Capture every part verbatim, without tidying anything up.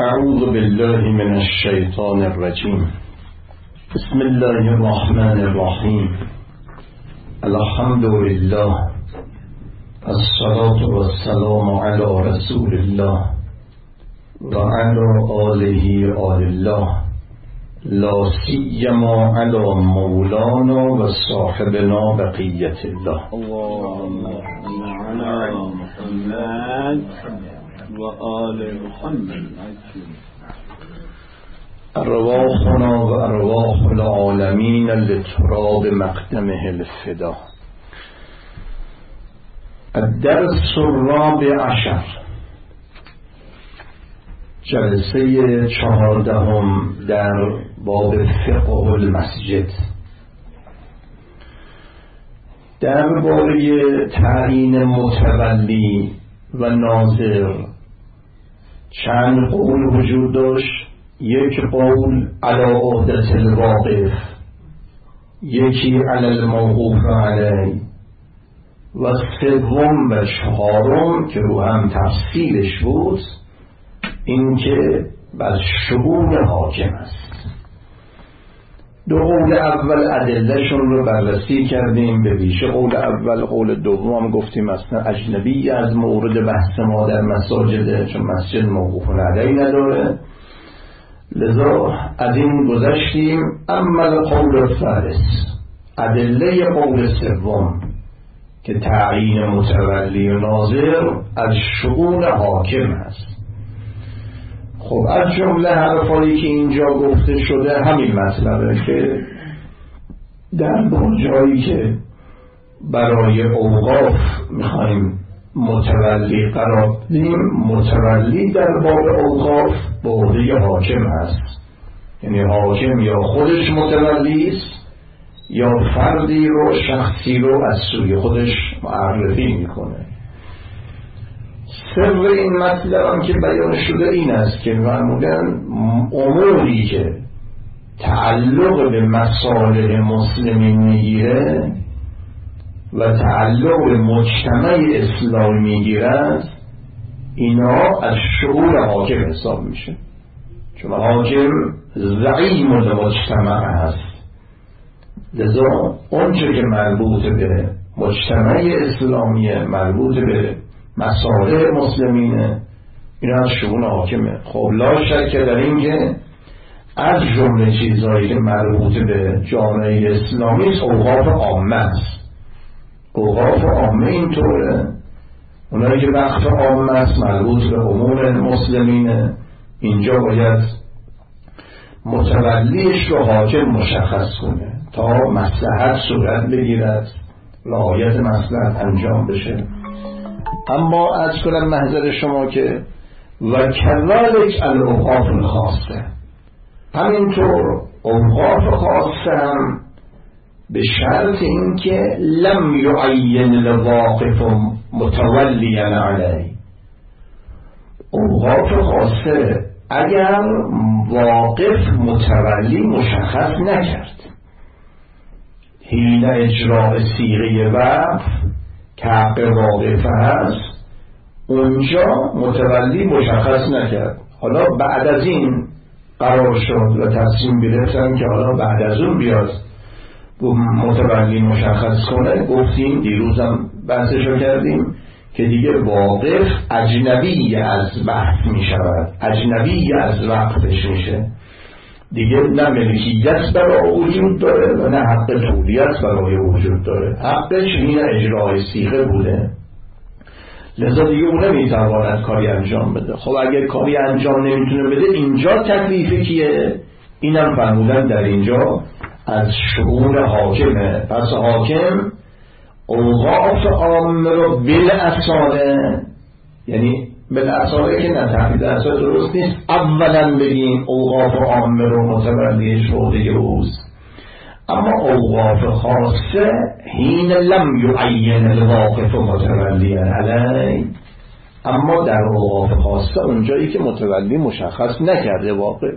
اعوذ بالله من الشیطان الرجیم. بسم الله الرحمن الرحیم. الحمد لله، الصلاة والسلام علی رسول الله و علی آله آل الله، لا سیما علی مولانا و صاحبنا بقیت الله. اللهم صل علی محمد و آل محمد. ارواحنا و ارواح العالمین لتراب مقدمه الفدا. الدرس الرابع عشر، جلسه چهاردهم در باب فقه المسجد. درباره تعیین متولی و ناظر چند قول وجود داشت. یک قول علی عهدة الواقف، یکی علی الموقوف علی، و سوم و چهارم که رو هم تفصیلش بود این که بر شؤون حاکم است. دو قول اول ادلهشون رو بررسی کردیم، به ویژه قول اول. قول دوم هم گفتیم اصلا اجنبی از مورد بحث ما در مساجد، چون مسجد موقوف علی نداره، لذا از این گذشتیم. اما قول الثالث، ادله قول سوم که تعیین متولی و ناظر از شؤون حاکم است. خب از جمله حرفایی که اینجا گفته شده همین مطلبه که در جایی که برای اوقاف میخوایم متولی قرار بدیم، متولی در باب اوقاف به عهده حاکم هست. یعنی حاکم یا خودش متولی است یا فردی رو، شخصی رو از سوی خودش معرفی میکنه. سر این مطلب هم که بیان شده این است که معمولا اموری که تعلق به مصالح مسلمین میگیره و تعلق به مجتمع اسلامی میگیرد، اینا از شؤون حاکم حساب میشه، چون حاکم زعیم المجتمع هست. لذا اونچه که مربوط به مجتمع اسلامی، مربوط به مصالح مسلمینه، اینا از شؤون حاکمه. خب لا شک در این که از جمله چیزهایی که مربوط به جامعه اسلامی است اوقاف عامه است. اوقاف عامه اینطوره، اونایی که وقت عامه است مربوط به امور مسلمینه، اینجا باید متولیش رو حاکم مشخص کنه تا مصلحت صورت بگیرد، رعایت مصلحت انجام بشه. اما از کنم محضر شما که و کذالک الاوقاف الخاصه، همینطور اوقاف خاصه هم به شرط اینکه لم یعین الواقف متولیا علی. اوقاف خاصه اگر واقف متولی مشخص نکرد، حین اجراء صیغه وقف که حق واقف هست، اونجا متولی مشخص نکرد. حالا بعد از این قرار شد و تصمیم گرفتن که حالا بعد از اون بیاد متولی مشخص کنه. گفتیم دیروزم بحثشو کردیم که دیگه واقف اجنبی از بحث می شود، اجنبی از وقفش میشه، دیگه نه ملکیت برای وجود داره و نه حق تولیت برای وجود داره. حقش این اجرای صیغه بوده، لذا دیگه اون نمیتواند کاری انجام بده. خب اگر کاری انجام نمیتونه بده، اینجا تکلیف کیه؟ اینم فرمودن در اینجا از شؤون حاکمه. پس حاکم اوقاف عامه رو بالاصاله، یعنی بالاصاله که نه تحقیق اصلا درست نیست اولا بگیم اوقاف عامه رو متولیش عهده اوست، اما اوقاف خاصه حین لم یعین الواقف متولیا علی، اما در اوقاف خاصه اونجایی که متولی مشخص نکرده واقف.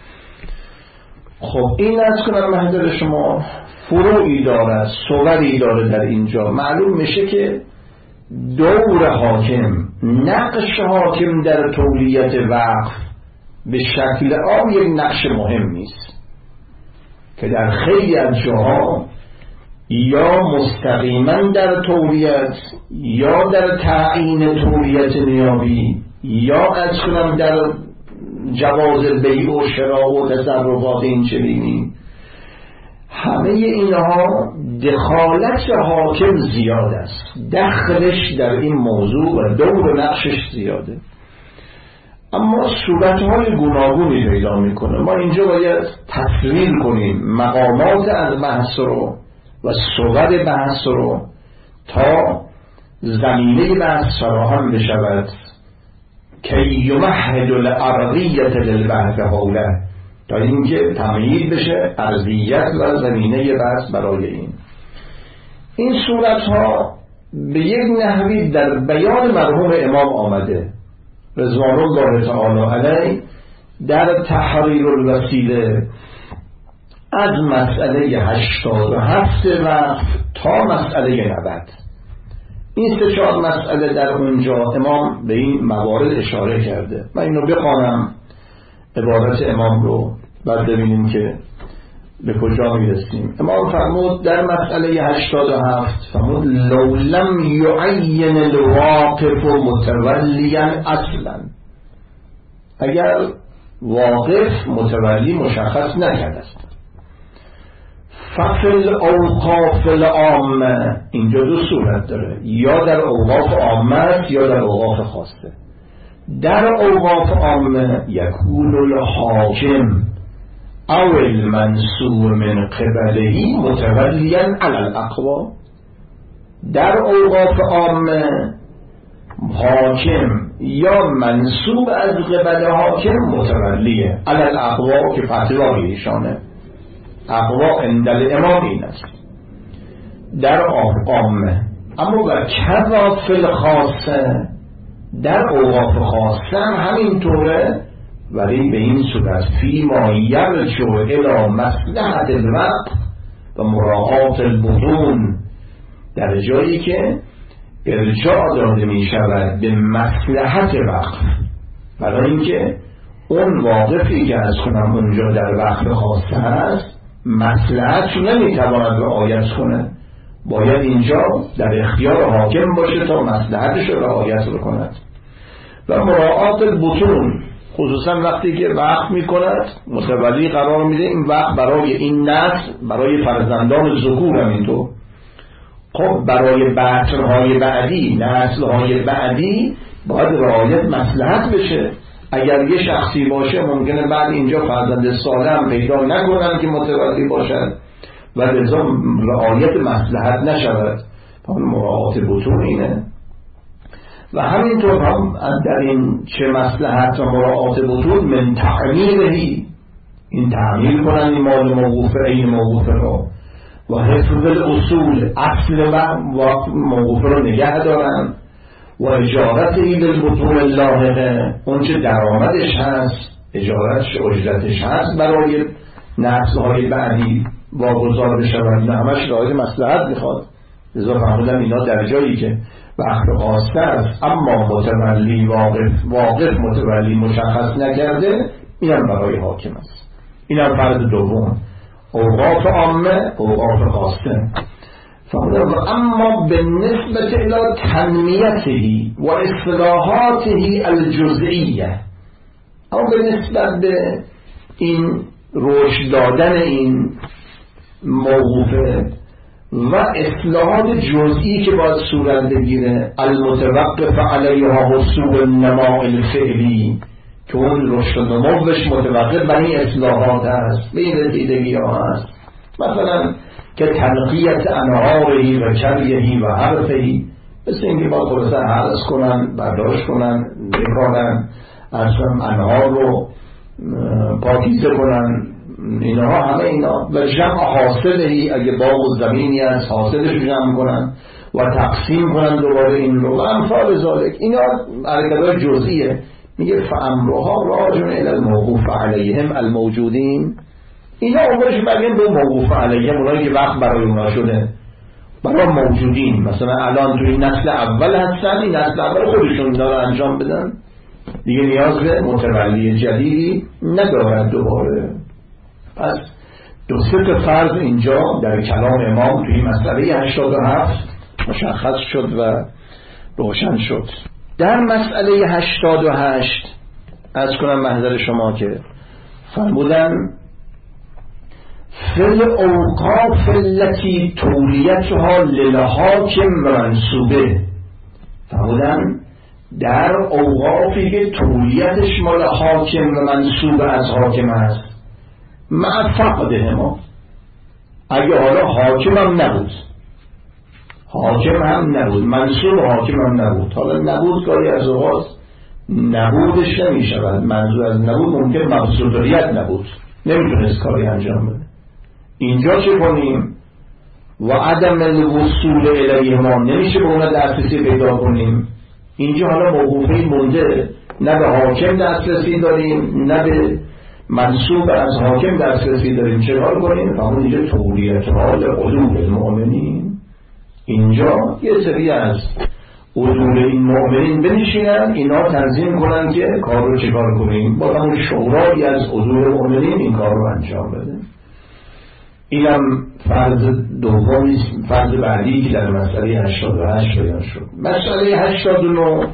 خب این از کنم محضر شما فروعی داره، صوری داره. در اینجا معلوم میشه که دور حاکم، نقش حاکم در تولیت وقف به شکل عام یک نقش مهمی است که در خیلی از جاها یا مستقیما در تولیت یا در تعیین تولیت نیابی یا از کنم در جواز بیع و شراء و تصرفات این چنینی، همه اینها دخالت حاکم زیاد است، دخلش در این موضوع و دور و نقشش زیاده، اما صورتهای گوناگونی پیدا میکنه. ما اینجا باید تفصیل کنیم مقامات از بحث رو و صور بحث رو تا زمینه بحث فراهم بشود که یمهد الارضیت للبحث حوله، تا اینکه تمهید بشه ارضیت و زمینه بحث برای این. این صورتها به یک نحوی در بیان مرحوم امام آمده رضوان الله تعالی علیه در تحریر الوسیله از مسئله هشتاد و هفت وقت تا مسئله نود. این سه چهار مسئله در اونجا امام به این موارد اشاره کرده. من اینو بخوانم عبارت امام رو، بعد ببینیم که به کجا میرسیم. امام فرمود در مسئله هشتاد و هفت فرمود لو لم یعین الواقف متولیا اصلا، اگر واقف متولی مشخص نکرده است. ففل اوقاف العامه، اینجا دو صورت داره، یا در اوقاف عامه یا در اوقاف خاصه. در اوقاف عامه یکون الحاکم او المنصور من قبله متولیا علی الاقوا. در اوقاف عامه حاکم یا منصوب از قبل حاکم متولیه علی الاقوا، که فتوا ایشانه. اقوا عند الامام این است در عامه. اما و کذا فی الخاصه، در اوقاف خاصه هم همینطوره، ولی به این صورت فی ما یرجع الی مصلحت الوقت و مراعات البطون، در جایی که ارجاع داده می شود به مصلحت وقت، برای اینکه اون واقفی که از کنم اونجا در وقت خاصه هست مصلحتش نمیتواند رعایت کنه، باید اینجا در اختیار حاکم باشه تا مصلحتش رو رعایت بکند. و مراعات البطون، خصوصا وقتی که وقت میکند متولی قرار میده این وقت برای این نسل، برای فرزندان ذکور هم اینطور، خب برای بچه‌های بعدی، نسل‌های بعدی باید رعایت مصلحت بشه. اگر یه شخصی باشه ممکنه بعد اینجا فرزند سالم پیدا نکنن که متولی باشد و لذا رعایت مصلحت نشود. مراعات بطون اینه. و همینطور هم در این چه مصلحت و مراعات بطون من تعمیرهی، این تعمیر کنن این مال موقوفه، این موقوفه رو، و حفظ الاصول، اصل و موقوفه رو نگه دارن، و اجارتی بالبطون اللاحقه، اون چه درآمدش هست اجارتش اجرتش هست برای نسل‌های بعدی واگذار بشود، نه همش رعایت مصلحت میخواد. لذا فهمیدم اینا در جایی که وقت خاصه است اما متولی واقف واقف متولی مشخص نکرده، اینم برای حاکم است. اینم فرض دوم، اوقاف عامه اوقاف خاصه. و اما بالنسبه الى تنمیته و اصلاحاته الجزئیه، اما به نسبت به این رشد دادن این موقوفه و اصلاحات جزئی که باید صورت بگیره، المتوقف علیها حصول النماء الفعلی، که اون رشد و نموش متوقف بر این اصلاحات هست، به این رسیدگی ها هست، مثلا که تنقیت انهارهی و کریهی و حرفهی، مثل اینکه باید خلاصه حرس کنن، برداشت کنن، بکارن، اصلا انهار رو پاکیزه کنن، اینها همه اینا. و جمع حاصلهی، اگه باغ و زمینی هست حاصلش جمع کنن و تقسیم کنن دوباره این رو و امثال ذالک. اینا حرکت‌های جزئیه. میگه فامرها راجع الی الموقوف علیهم الموجودین، اینا عمرش بگیم به موقوف علیهم، اونایی که وقت برای اونا شده، برای موجودین. مثلا الان توی نسل اول هستن، این نسل اول خودشون داره انجام بدن، دیگه نیاز به متولی جدیدی ندارد دوباره. پس دو سه تا فرض اینجا در کلام امام توی مسئله هشتاد و هفت مشخص شد و روشن شد. در مسئله هشتاد و هشت از کنم محضر شما که فرمودن فل اوقاف التي تولیتها للحاکم منصوبه، فرمودن در اوقافی که تولیتش مال حاکم و منصوب از حاکم است مع فقده ما، اگه حالا حاکم هم نبود، حاکم هم نبود، منصوب حاکم هم نبود، حالا نبود کاری از اوقات نبودش نمی شود، منظور از نبود ممکن مقصودیت نبود، نمیتونست کاری انجام بده. اینجا چه کنیم؟ و عدم الوصول الیه ما، نمیشه به اون دسترسی پیدا کنیم. اینجا حالا موقوفه مونده، نه به حاکم دسترسی داریم نه به منصوب از حاکم دسترسی داریم، چه کار کنیم؟ فهمون اینجا تولیت حال قلوب المؤمنین، اینجا یه سری از حضور این مؤمنین بنشینن، اینا تنظیم کنن که کار رو چه کار کنیم، با همون شورایی از حضور مؤمنین این کار رو انجام بده. اینم فرض دومی، فرض بعدی که در مسئله هشتاد و هشت بیان شد. مسئله هشتاد و نه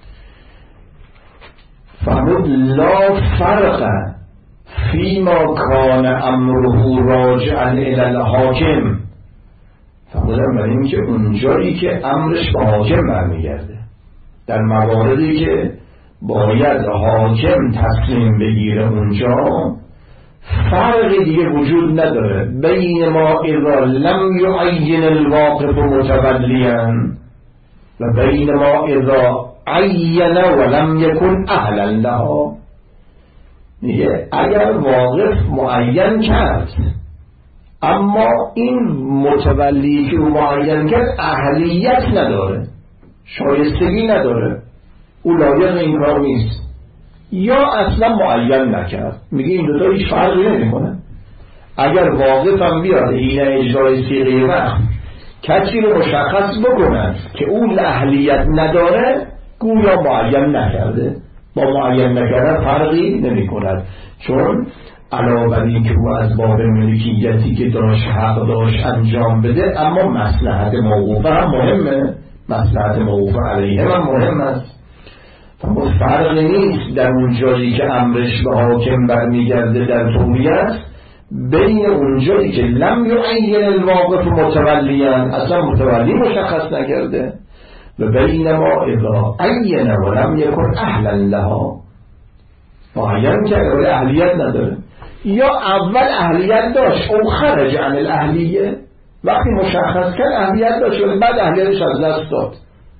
فرمود لا فرق فیما کان امره راجعا الی الحاکم، فرمودن برای این که اونجایی که امرش به حاکم برمیگرده، در مواردی که باید حاکم تصمیم بگیره اونجا فرقی دیگه وجود نداره بین ما اذا لم یعین الواقف متولیا و بین ما اذا عین ولم یکن اهلا لها. میگه اگر واقف معین کرد اما این متولی که او معین کرد اهلیت نداره، شایستگی نداره، او لایق این کار نیست، یا اصلا معین نکرد، میگه این دوتا هیچ فرقی نمیکنه. اگر واقف هم بیاد این اجرای صیغه وقت کسی رو مشخص بکنن که اون اهلیت نداره، گویا معین نکرده، با معین نکردن فرقی نمی کند، چون علاوه بر این که او از باب ملکیتی که داشت حق داشت انجام بده، اما مصلحت موقوفه هم مهمه، مصلحت موقوفه علیه هم مهم است. اما فرق نیست در اون جایی که امرش به حاکم برمیگرده در تولیت بین اون جایی که لم یعین الواقف متولیا، اصلا متولی مشخص نکرده، و بین ما اذا عین ولم یکن اهلا لها، معین کرده ولی اهلیت نداره، یا اول اهلیت داشت او خرج عن الاهلیه، وقتی مشخص کرد اهلیت داشت ولی بعد اهلیتش از دست داد.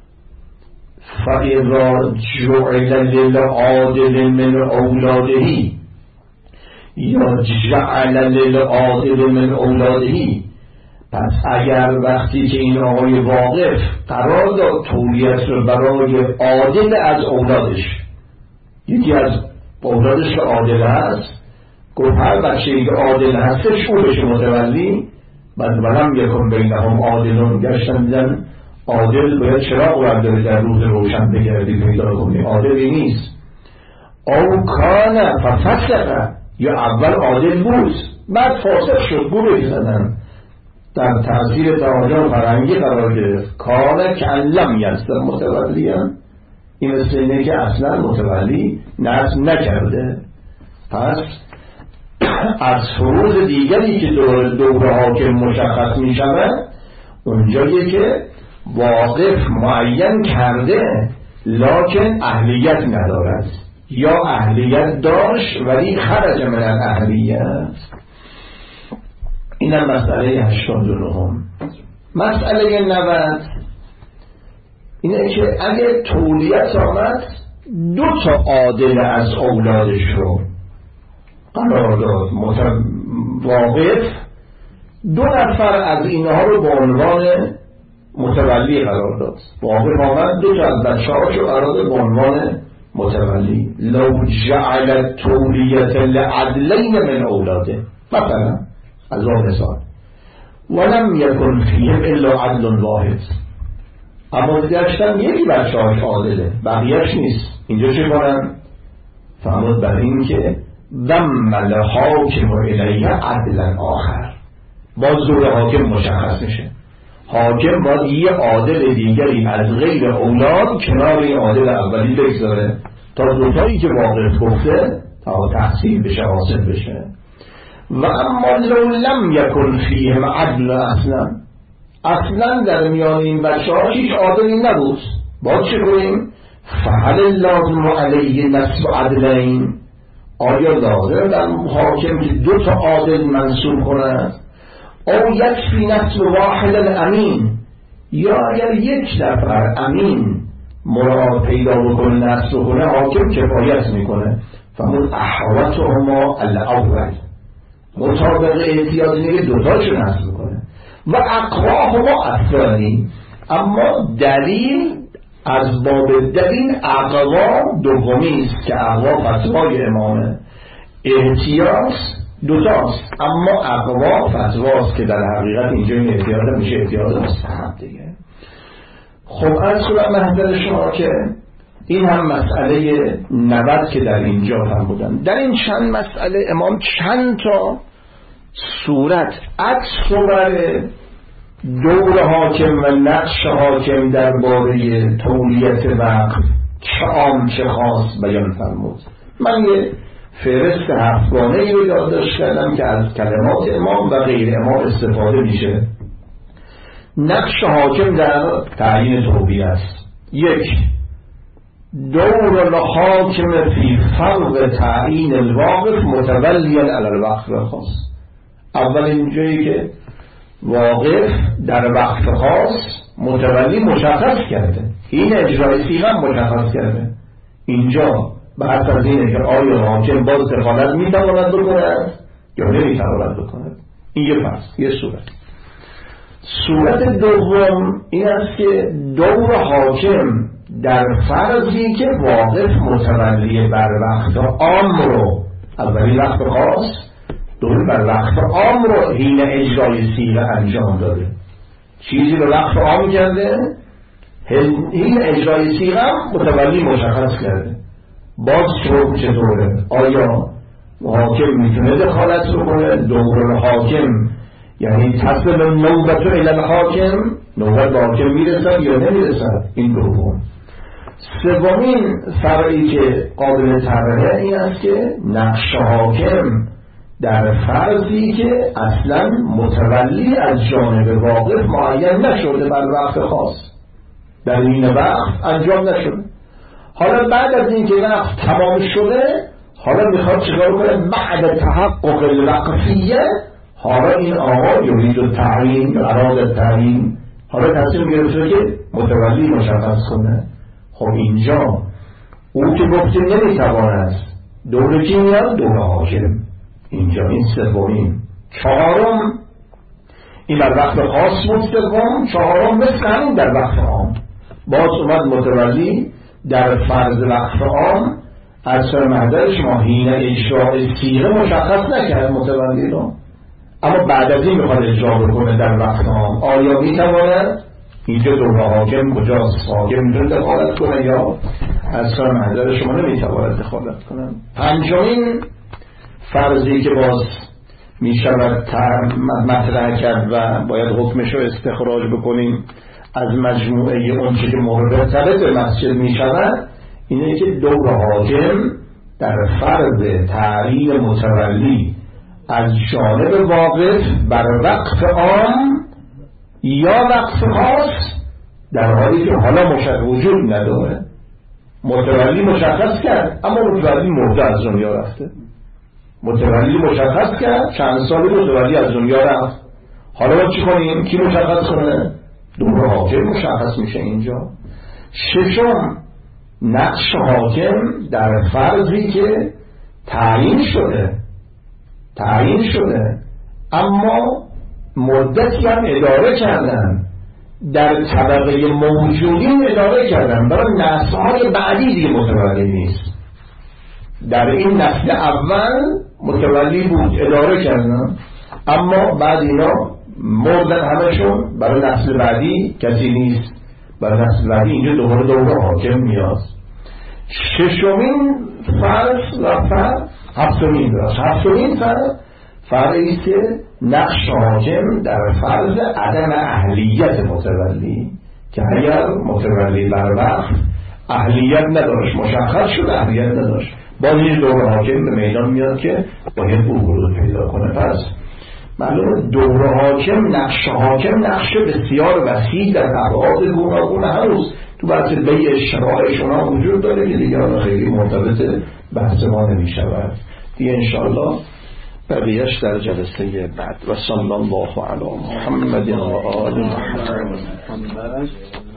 فَإِذَا جُعِلَ لِلْعَادِلِ مِنْ أَوْلَادِهِ یا جعل للعادل من اولادهی، پس اگر وقتی که این آقای واقف قرار داد تولیت رو برای عادل از اولادش، یکی از اولادش که عادل هست، گفت هر بچه‌ای که عادل هستش او بشه متولی، بعد ولم یکن بینهم عادلون، گشتن دیدن عادل باید چراغ برداره در روز روشن بگردی پیدا کنی، عادلی نیست. او کان ففسقه، یا اول عادل بود بعد فاسق شد، گروهی زدن، در تاثیر تعالی فرنگی قرار گرفت، کان که لم یستر متولیان، این مثل اینه که اصلا متولی نصب نکرده. پس از فروض دیگری که دور, دور حاکم مشخص می شود اونجایی که واقف معین کرده لکن اهلیت ندارد، یا اهلیت داشت ولی خرج من الاهلیت. اینم مسئله هشتاد و نه. مسئله نود اینه که اگه تولیت آمد دو تا عادل از اولادش رو قرار داد متواقف، دو نفر از اینها رو به عنوان متولی قرار داد، واقف آمد دو تا از بچه ها رو قرار داد به عنوان متولی. لو جعل تولیت لعدلین من اولاده، مثلا از اون مثال، ولم یکن فیهم الا عدل واحد، اما دیگرشتن یکی بچه هاش عادله، بقیهش نیست. اینجا چه کنن؟ فهمود بر این که ضم الحاکم الیه عدلا آخر، باز دور حاکم مشخص میشه. حاکم باید یه عادل دیگری از غیر اولاد کنار این عادل اولی بگذاره تا دوتایی که واقف گفته تا تحصیل بشه، حاصل بشه. و اما لو لم یکن فیهم عدل اصلا، اصلا در میان این بچه ها هیچ عادلی نبود، باید چه کنیم؟ فهل لازم علیه نصب عدلین، آیا لازم در حاکم که دو تا عادل منصوب کند؟ او یکفی نصب واحد الامین، یا اگر یک نفر امین مراد پیدا بکنه نصب کنه حاکم کفایت میکنه. فهمون احوتهما الاول، مطابق احتیاط اینه که دوتاشو نصب کنه. و اقواهما الثانی، اما دلیل از باب دلیل اقوا دومی است که اقوا فتوای امامه، احتیاط دوتاست، اما اقوا فتواست که در حقیقت اینجا این احتیاط میشه احتیاط مستحب دیگه. خب از خودم محضر شما که این هم مسئله نود که در اینجا هم بودن. در این چند مسئله امام چند تا صورت عکس بر دور حاکم و نقش حاکم درباره تولیت وقت چه عام چه خاص بیان فرمود. من یه فهرست هفتگانه ای رو یادداشت کردم که از کلمات امام و غیر امام استفاده میشه. نقش حاکم در تعیین توبیه است. یک، دور الحاکم فی فرض تعیین الواقف متولیا علی الوقف خاص. اول اینجایی که واقف در وقف خاص متولی مشخص کرده، این اجرای صیغه مشخص کرده. اینجا بحث از اینه که آیا حاکم باز دخالت میتواند بکند یا نمیتواند بکند. این یه پس یه صورت. صورت دوم این است که دور حاکم در فرضی که واقف متولی بر وقت عام رو، اولی وقت خاص، دور بر وقت عام رو حین اجرای صیغه انجام داده. چیزی رو وقت عام کرده، حین اجرای صیغه متولی مشخص کرده. باز شروع چطوره؟ آیا حاکم میتونه دخالت رو کنه؟ دور حاکم یعنی تصل نوبت رو الى حاکم، نوبت به حاکم میرسد یا نمیرسد؟ این دوم. سومین فرعی که قابل طرحه این است که نقش حاکم در فرضی که اصلا متولی از جانب واقف معین نشده بر وقت خاص، در این وقت انجام نشده. حالا بعد از این که وقت تمام شده، حالا میخواد چیکار کنه؟ بعد تحقق الوقفیه، حالا این آقا یرید التعیین، اراد التعیین، حالا تصمیم گرفته که متولی مشخص کنه. خب اینجا او که گفته نمیتواند، دور کی میاد؟ دور حاکم. اینجا این سومین. چهارم این در وقت خاص بود، سوم. چهارم مثل همین در وقت عام، باز اومد متولی در فرض وقت عام از سر محضر شما حین اجراء صیغه مشخص نکرد متولی رو، اما بعد از این میخواد اجرا بکنه در وقت عام. آیا میتواند؟ اینجا دور حاکم کجاست؟ حاکم میتونه دخالت کنه یا از سر محضر شما نمیتواند دخالت کنه. پنجمین فرضی که باز میشود مطرح کرد و باید حکمش رو استخراج بکنیم از مجموعه اونچه که مرتبط به مسجد میشود، اینه که دور حاکم در فرض تعیین متولی از جانب واقف بر وقت عام یا وقت خاص، در حالی که حالا مشخص وجود نداره. متولی مشخص کرد اما متولی مرده از دنیا رفته. متولی مشخص کرد چند سال متولی از دنیا رفت. حالا ما چی کنیم؟ کی مشخص کنه؟ دور حاکم مشخص میشه اینجا. ششم نقش حاکم در فرضی که تعیین شده تعیین شده اما مدتی هم اداره کردن، در طبقه موجودین اداره کردن، برای نسل‌های بعدی دیگه متولی نیست. در این نسل اول متولی بود، اداره کردن، اما بعد اینا مردن همشون، برای نسل بعدی کسی نیست. و نسل بعدی اینجا دوباره دوره حاکم میاد. ششمین فرض و فرض هفتمین درست هفتمین فرض فرضی که نقش حاکم در فرض عدم اهلیت متولی، که اگر متولی بر وقت اهلیت نداشت، مشخص شد اهلیت نداشت، باز یه دوره حاکم به میدان میاد که باید او ورود پیدا کنه. پس معلومه دوره حاکم، نقش حاکم نقش بسیار وسیع در ابعاد گوناگون هنوز تو بحث بیع شرایش اونا وجود داره که دیگه خیلی مرتبط بحث ما نمی شود دیگه. انشاءالله بقیهش در جلسه بعد. و صلی الله علی محمد و آل محمد.